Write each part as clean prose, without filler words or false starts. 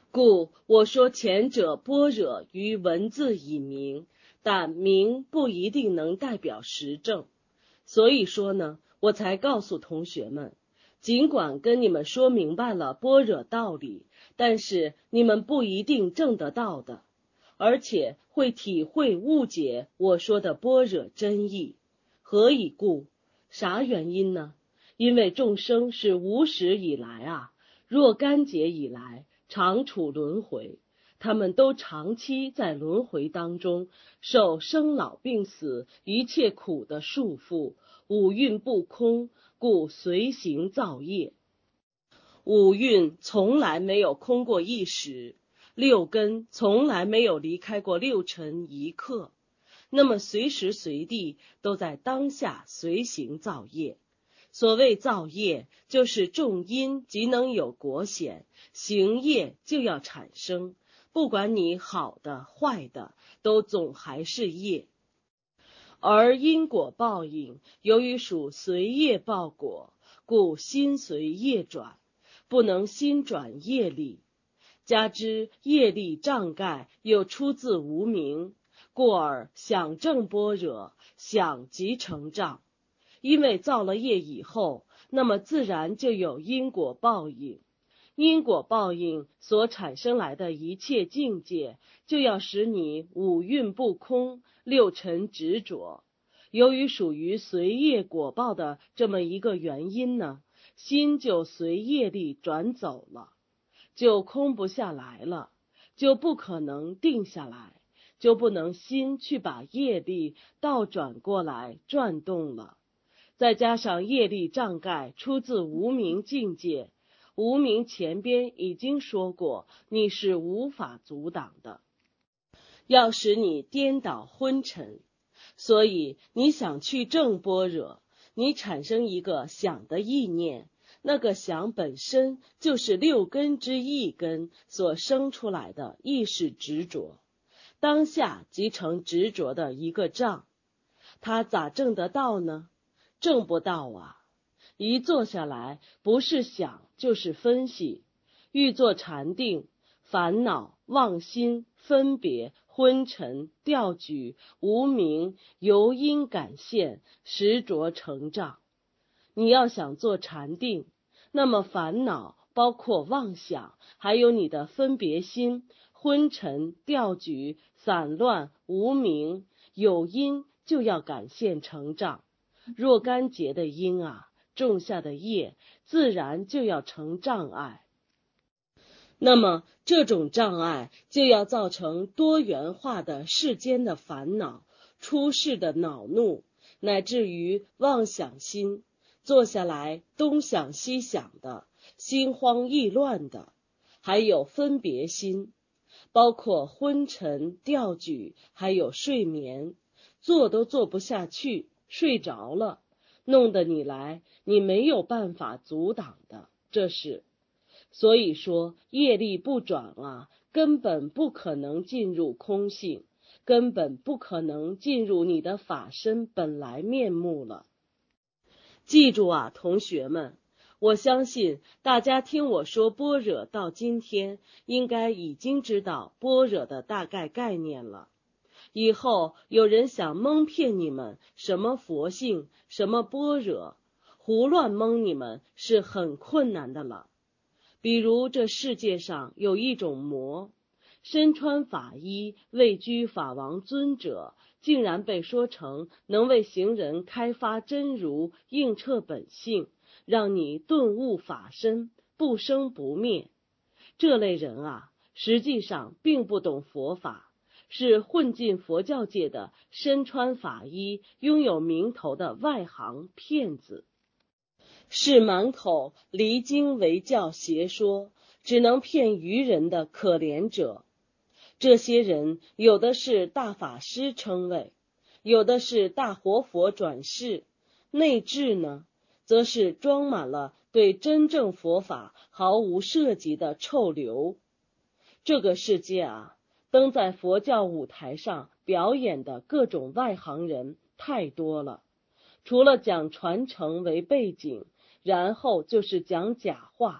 故我说前者般若于文字以明，但明不一定能代表实证。所以说呢，我才告诉同学们，尽管跟你们说明白了般若道理，但是你们不一定证得到的，而且会体会误解我说的般若真意。何以故？啥原因呢？因为众生是无始以来若干劫以来常处轮回，他们都长期在轮回当中受生老病死一切苦的束缚，五蕴不空，故随行造业。五蕴从来没有空过一时，六根从来没有离开过六尘一刻，那么随时随地都在当下随行造业。所谓造业，就是种因即能有果显，行业就要产生，不管你好的坏的，都总还是业。而因果报应由于属随业报果，故心随业转，不能心转业力，加之业力障盖又出自无明，故而想证般若，想即成障。因为造了业以后，那么自然就有因果报应，因果报应所产生来的一切境界，就要使你五蕴不空，六尘执着。由于属于随业果报的这么一个原因呢，心就随业力转走了，就空不下来了，就不可能定下来，就不能心去把业力倒转过来转动了。再加上业力障盖出自无明境界，无明前边已经说过，你是无法阻挡的，要使你颠倒昏沉。所以你想去证般若，你产生一个想的意念，那个想本身就是六根之一根所生出来的意识执着，当下即成执着的一个障。它咋证得到呢？证不到啊！一坐下来，不是想就是分析，欲做禅定，烦恼、妄心、分别、昏沉、调举、无明、由因感现，实着成障。你要想做禅定，那么烦恼包括妄想，还有你的分别心、昏沉、调举、散乱、无明、有因，就要感现成障。若干劫的因种下的业，自然就要成障碍。那么这种障碍就要造成多元化的世间的烦恼，出世的恼怒，乃至于妄想心，坐下来东想西想的，心慌意乱的，还有分别心，包括昏沉、调举，还有睡眠，坐都坐不下去，睡着了，弄得你没有办法阻挡的，这是。所以说业力不转根本不可能进入空性，根本不可能进入你的法身本来面目了。记住同学们，我相信大家听我说般若到今天，应该已经知道般若的大概概念了。以后有人想蒙骗你们什么佛性，什么般若，胡乱蒙你们是很困难的了。比如这世界上有一种魔，身穿法衣，位居法王尊者，竟然被说成能为行人开发真如映彻本性，让你顿悟法身，不生不灭。这类人实际上并不懂佛法，是混进佛教界的身穿法衣、拥有名头的外行骗子，是满口离经为教邪说，只能骗愚人的可怜者。这些人有的是大法师称谓，有的是大活佛转世，内置呢，则是装满了对真正佛法毫无涉及的臭流。这个世界登在佛教舞台上表演的各种外行人太多了，除了讲传承为背景，然后就是讲假话，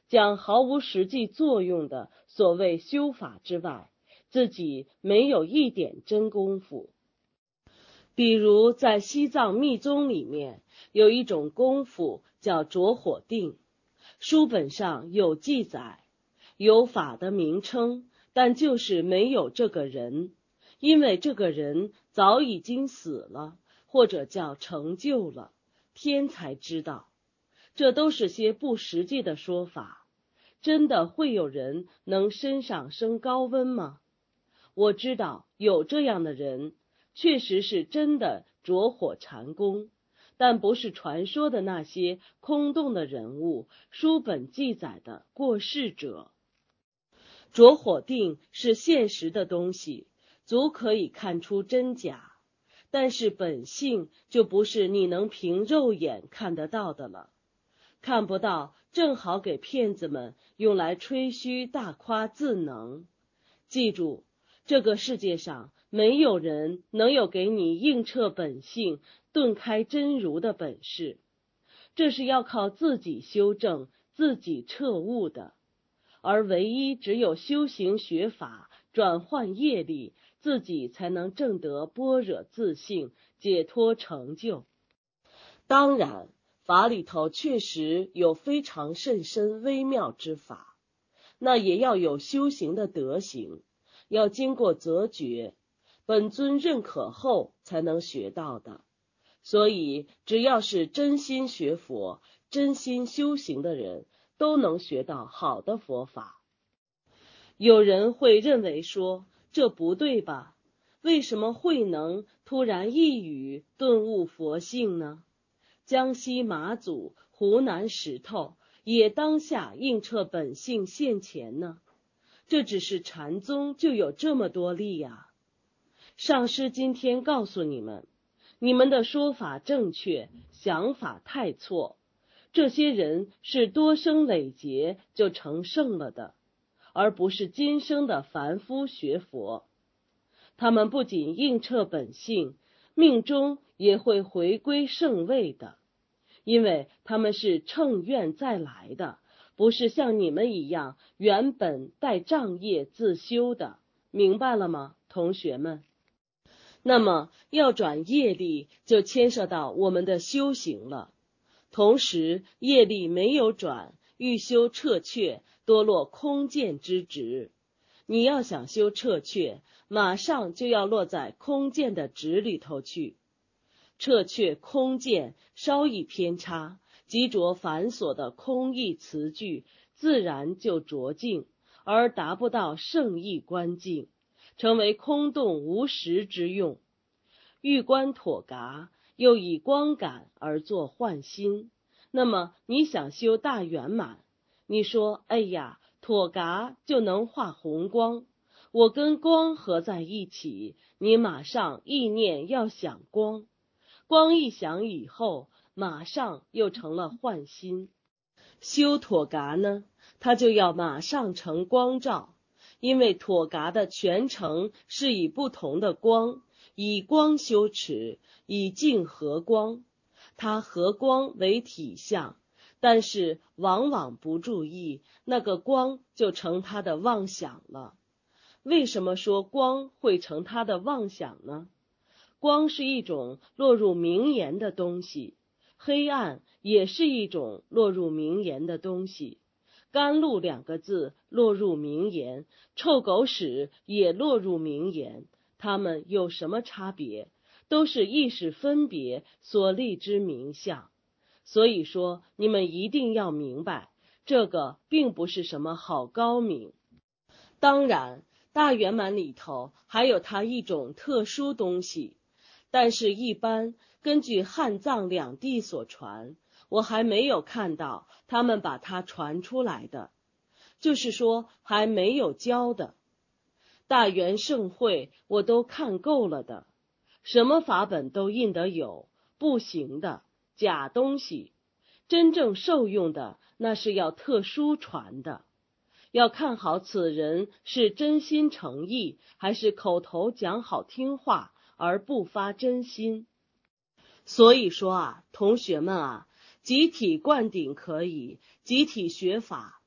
讲毫无实际作用的所谓修法之外，自己没有一点真功夫。比如在西藏密宗里面有一种功夫叫着火定，书本上有记载，有法的名称，但就是没有这个人，因为这个人早已经死了，或者叫成就了，天才知道。这都是些不实际的说法。真的会有人能身上升高温吗？我知道有这样的人，确实是真的着火禅功，但不是传说的那些空洞的人物，书本记载的过世者。着火定是现实的东西，足可以看出真假，但是本性就不是你能凭肉眼看得到的了。看不到，正好给骗子们用来吹嘘大夸自能。记住，这个世界上没有人能有给你映彻本性、顿开真如的本事，这是要靠自己修正、自己彻悟的。而唯一只有修行学法，转换业力，自己才能证得般若自性，解脱成就。当然，法里头确实有非常甚深微妙之法，那也要有修行的德行，要经过择觉，本尊认可后才能学到的。所以只要是真心学佛、真心修行的人，都能学到好的佛法。有人会认为说，这不对吧？为什么慧能突然一语顿悟佛性呢？江西马祖、湖南石头也当下映彻本性现前呢。这只是禅宗就有这么多例呀。上师今天告诉你们，你们的说法正确，想法太错。这些人是多生累劫就成圣了的，而不是今生的凡夫学佛。他们不仅映彻本性，命中也会回归圣位的，因为他们是乘愿再来的，不是像你们一样原本带障业自修的。明白了吗，同学们？那么要转业力，就牵涉到我们的修行了。同时业力没有转，欲修彻却，多落空见之职。你要想修彻却，马上就要落在空见的职里头去。彻却空见稍一偏差，即着繁琐的空义词句，自然就着境，而达不到圣义观境，成为空洞无实之用。欲观妥嘎，又以光感而作幻心。那么你想修大圆满，你说哎呀，妥嘎就能化红光，我跟光合在一起，你马上意念要想光，光一想以后，马上又成了幻心。修妥嘎呢，它就要马上成光照，因为妥嘎的全程是以不同的光，以光修持，以净合光，它合光为体相，但是往往不注意，那个光就成它的妄想了。为什么说光会成它的妄想呢？光是一种落入名言的东西，黑暗也是一种落入名言的东西。甘露2个字落入名言，臭狗屎也落入名言，它们有什么差别？都是意识分别所立之名相。所以说你们一定要明白，这个并不是什么好高明。当然大圆满里头还有它一种特殊东西，但是一般根据汉藏两地所传，我还没有看到他们把它传出来的，就是说还没有教的。大圆盛会我都看够了的，什么法本都印得有，不行的假东西，真正受用的那是要特殊传的，要看好此人是真心诚意，还是口头讲好听话而不发真心。所以说同学们集体灌顶可以，集体学法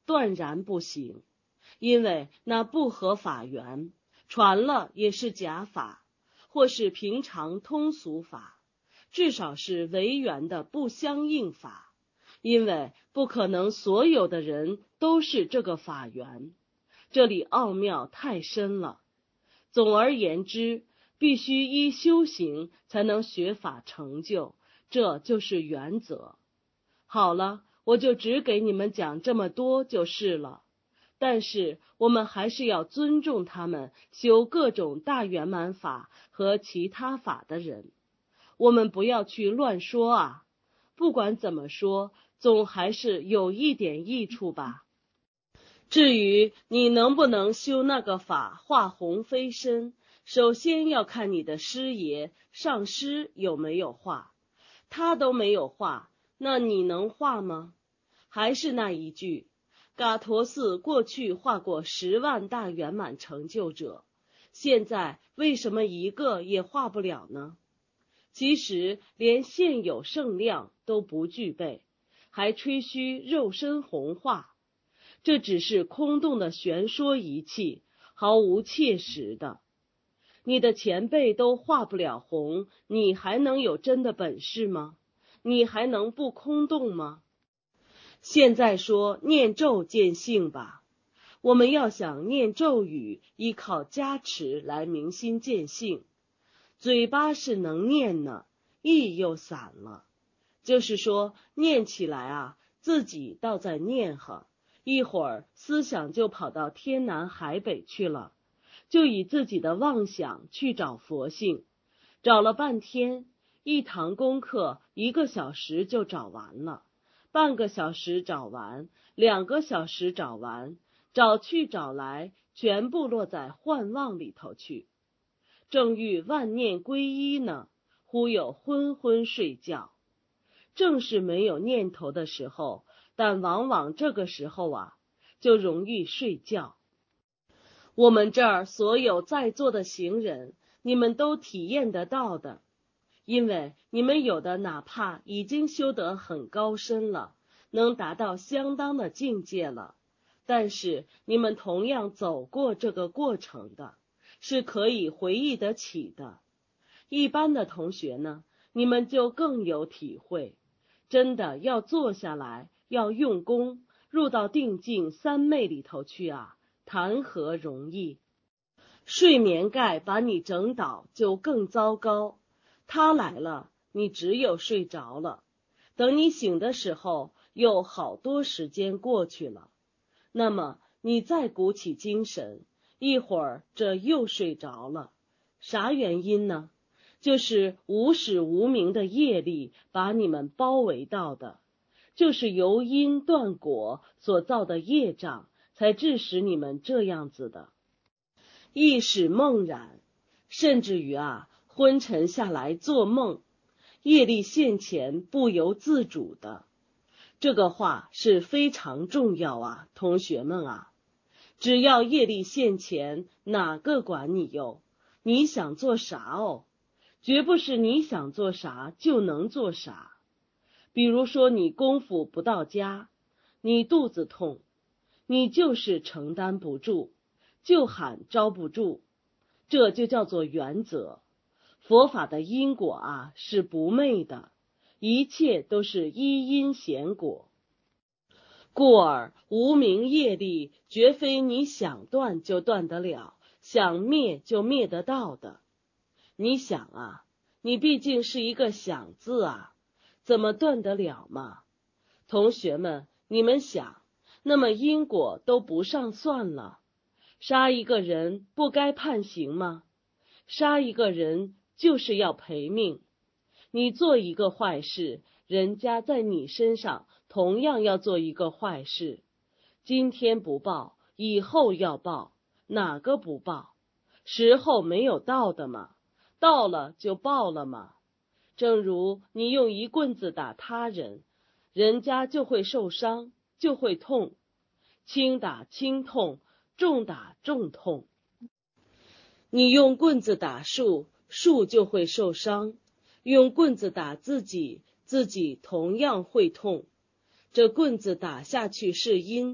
断然不行，因为那不合法源，传了也是假法，或是平常通俗法，至少是违源的不相应法，因为不可能所有的人都是这个法源，这里奥妙太深了。总而言之，必须依修行才能学法成就，这就是原则。好了，我就只给你们讲这么多就是了。但是我们还是要尊重他们修各种大圆满法和其他法的人，我们不要去乱说啊。不管怎么说，总还是有一点益处吧。至于你能不能修那个法化虹飞身，首先要看你的师爷上师有没有化，他都没有化，那你能化吗？还是那一句，噶陀寺过去化过10万大圆满成就者，现在为什么一个也化不了呢？其实连现有圣量都不具备，还吹嘘肉身红化，这只是空洞的玄说一气，毫无切实的。你的前辈都化不了红，你还能有真的本事吗？你还能不空洞吗？现在说念咒见性吧，我们要想念咒语，依靠加持来明心见性，嘴巴是能念呢，意又散了，就是说念起来啊，自己倒在念呵，一会儿思想就跑到天南海北去了，就以自己的妄想去找佛性，找了半天，一堂功课1个小时就找完了，半个小时找完，2个小时找完，找去找来，全部落在幻妄里头去。正欲万念归一呢，忽有昏昏睡觉。正是没有念头的时候，但往往这个时候啊，就容易睡觉。我们这儿所有在座的行人，你们都体验得到的，因为你们有的哪怕已经修得很高深了，能达到相当的境界了，但是你们同样走过这个过程的，是可以回忆得起的。一般的同学呢，你们就更有体会，真的要坐下来，要用功，入到定境三昧里头去啊，谈何容易。睡眠盖把你整倒就更糟糕，他来了，你只有睡着了，等你醒的时候，又好多时间过去了，那么你再鼓起精神，一会儿这又睡着了，啥原因呢？就是无始无明的业力把你们包围到的，就是由因断果所造的业障，才致使你们这样子的。意识梦然，甚至于昏沉下来做梦，业力现前不由自主的。这个话是非常重要啊，同学们啊，只要业力现前，哪个管你哟？你想做啥哦？绝不是你想做啥就能做啥。比如说你功夫不到家，你肚子痛，你就是承担不住，就喊招不住，这就叫做原则。佛法的因果是不昧的，一切都是依因显果，故而无明业力绝非你想断就断得了，想灭就灭得到的。你想你毕竟是一个想字怎么断得了嘛？同学们，你们想，那么因果都不上算了，杀一个人不该判刑吗？杀一个人就是要赔命，你做一个坏事，人家在你身上同样要做一个坏事，今天不报，以后要报，哪个不报？时候没有到的嘛，到了就报了嘛。正如你用一棍子打他人，人家就会受伤，就会痛，轻打轻痛，重打重痛。你用棍子打树，树就会受伤；用棍子打自己，自己同样会痛。这棍子打下去是因，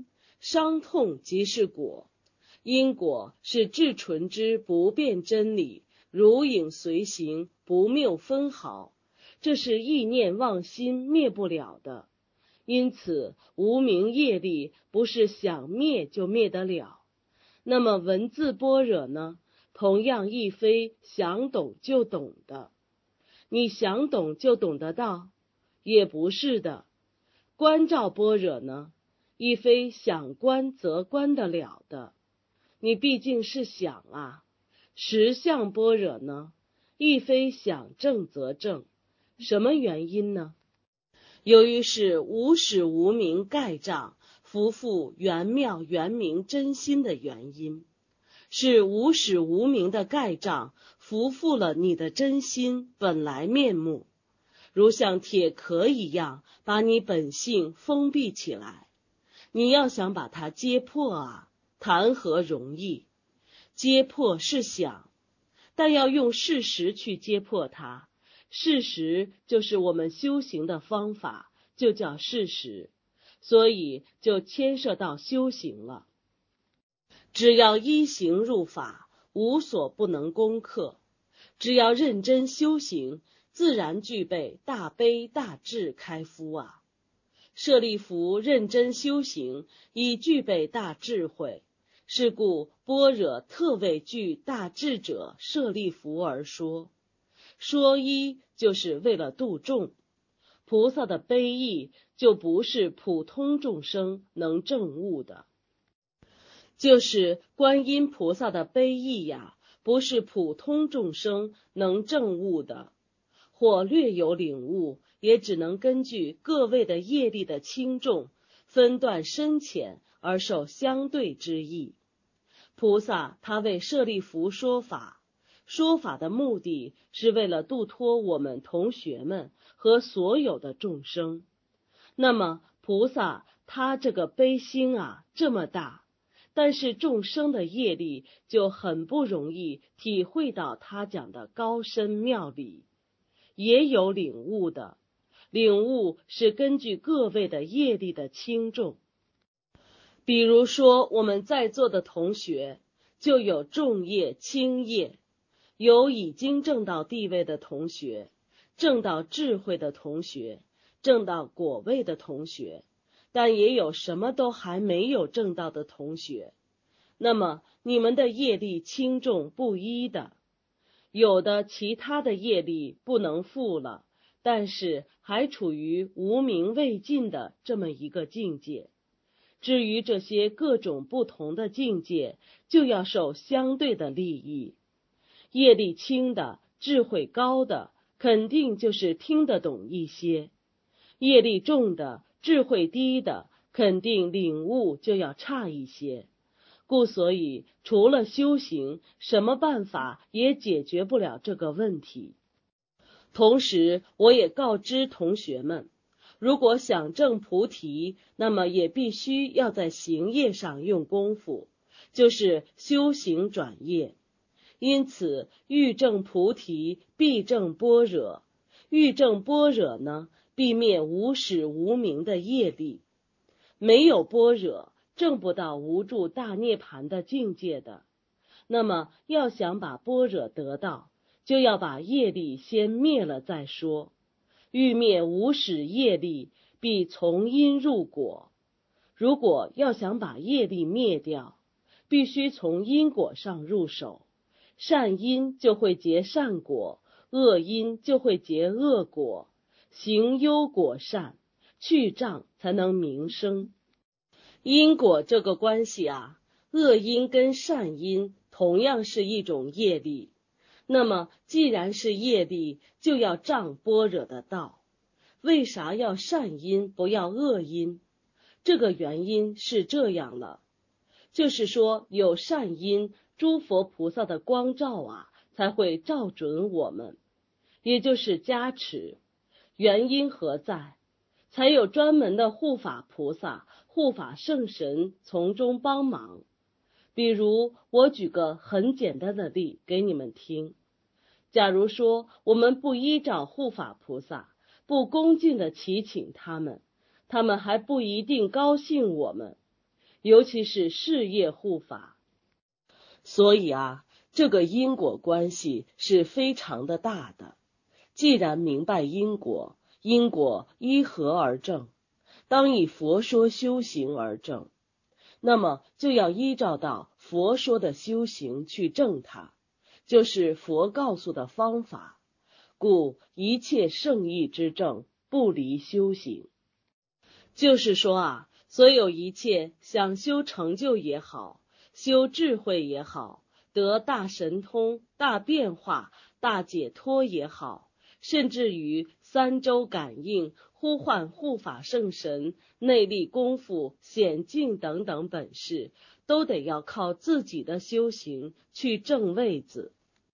伤痛即是果，因果是至纯之不变真理，如影随形，不谬分毫，这是意念妄心灭不了的。因此无明业力不是想灭就灭得了。那么文字般若呢，同样亦非想懂就懂的。你想懂就懂得到？也不是的。观照般若呢，亦非想观则观得了的。你毕竟是想啊。实相般若呢，亦非想证则证。什么原因呢？由于是无始无明盖障，伏复圆妙圆明真心的原因，是无始无明的盖障伏复了你的真心本来面目，如像铁壳一样把你本性封闭起来。你要想把它揭破啊，谈何容易？揭破是想，但要用事实去揭破它。事实就是我们修行的方法，就叫事实，所以就牵涉到修行了。只要依行入法，无所不能攻克。只要认真修行，自然具备大悲大智开敷啊。舍利弗认真修行，已具备大智慧，是故般若特为具大智者舍利弗而说。说一就是为了度众，菩萨的悲意就不是普通众生能证悟的。就是观音菩萨的悲意呀，不是普通众生能证悟的，或略有领悟，也只能根据各位的业力的轻重，分段深浅而受相对之意。菩萨他为舍利弗说法，说法的目的是为了度脱我们同学们和所有的众生。那么菩萨他这个悲心啊这么大，但是众生的业力就很不容易体会到他讲的高深妙理。也有领悟的，领悟是根据各位的业力的轻重。比如说我们在座的同学就有重业轻业，有已经证到地位的同学，证到智慧的同学，证到果位的同学，但也有什么都还没有证到的同学。那么你们的业力轻重不一的，有的其他的业力不能负了，但是还处于无明未尽的这么一个境界。至于这些各种不同的境界，就要受相对的利益。业力轻的、智慧高的，肯定就是听得懂一些；业力重的、智慧低的，肯定领悟就要差一些。故所以除了修行，什么办法也解决不了这个问题。同时我也告知同学们，如果想证菩提，那么也必须要在行业上用功夫，就是修行转业。因此欲证菩提，必证般若。欲证般若呢，必灭无始无明的业力。没有般若，证不到无住大涅盘的境界的。那么要想把般若得到，就要把业力先灭了再说。欲灭无始业力，必从因入果。如果要想把业力灭掉，必须从因果上入手。善因就会结善果，恶因就会结恶果。行优果善，去障才能明生。因果这个关系啊，恶因跟善因同样是一种业力。那么既然是业力，就要仗般若的道。为啥要善因不要恶因？这个原因是这样了，就是说有善因，诸佛菩萨的光照啊，才会照准我们，也就是加持。原因何在？才有专门的护法菩萨、护法圣神从中帮忙。比如我举个很简单的例给你们听。假如说我们不依照护法菩萨，不恭敬地祈请他们，他们还不一定高兴我们。 尤其是事业护法。所以这个因果关系是非常的大的。既然明白因果，因果依何而正？当以佛说修行而正，那么就要依照到佛说的修行去正它，就是佛告诉的方法。故一切圣意之正，不离修行。就是说所有一切想修成就也好，修智慧也好，得大神通、大变化、大解脱也好，甚至于三周感应、呼唤护法圣神、内力功夫、显境等等本事，都得要靠自己的修行去正位子，